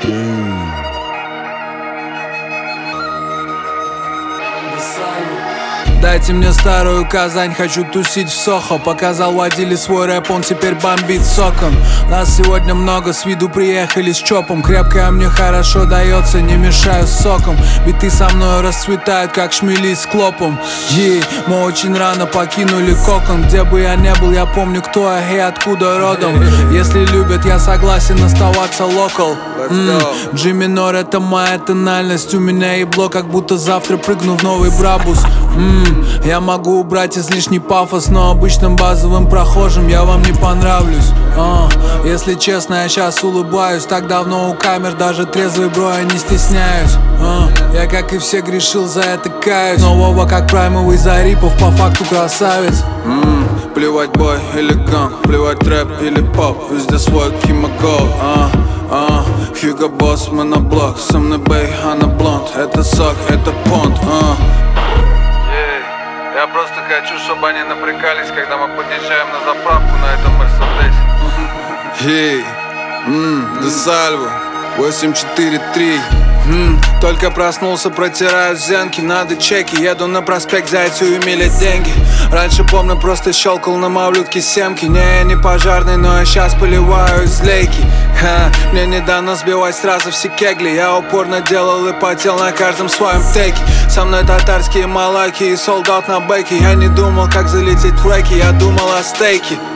Дайте мне старую Казань, хочу тусить в Сохо. Показал водиле свой рэп, он теперь бомбит соком. Нас сегодня много, с виду приехали с чопом. Крепкая мне хорошо дается, не мешаю соком. Биты со мной расцветают, как шмели с клопом. Мы очень рано покинули кокон. Где бы я не был, я помню, кто я и откуда родом. Если любят, я согласен оставаться локал. G минор — это моя тональность. У меня ебло, как будто завтра прыгну в новый Брабус. Я могу убрать излишний пафос, но обычным базовым прохожим я вам не понравлюсь. Если честно, я сейчас улыбаюсь. Так давно у камер, даже трезвый бро, я не стесняюсь. Я, как и все, грешил, за это каюсь. Но оба как праймовый Зарипов, по факту красавец. Плевать бой или ган, плевать рэп или поп, везде свой кимокол. Хьюго Босс, моноблок, со мной бей, она блонд. Это сок, это понт. Я просто хочу, чтобы они напрягались, когда мы подъезжаем на заправку на этом Мерседесе. Де Сальво, 843. Только проснулся, протираю зенки. Надо чеки, еду на проспект Зайцу и мили деньги. Раньше, помню, просто щелкал на мавлютке семки. Не, я не пожарный, но я сейчас поливаю из лейки. Мне не дано сбивать сразу все кегли. Я упорно делал и потел на каждом своем теке. Со мной татарские малаки и солдат на бэке. Я не думал, как залететь в рэки, я думал о стейке.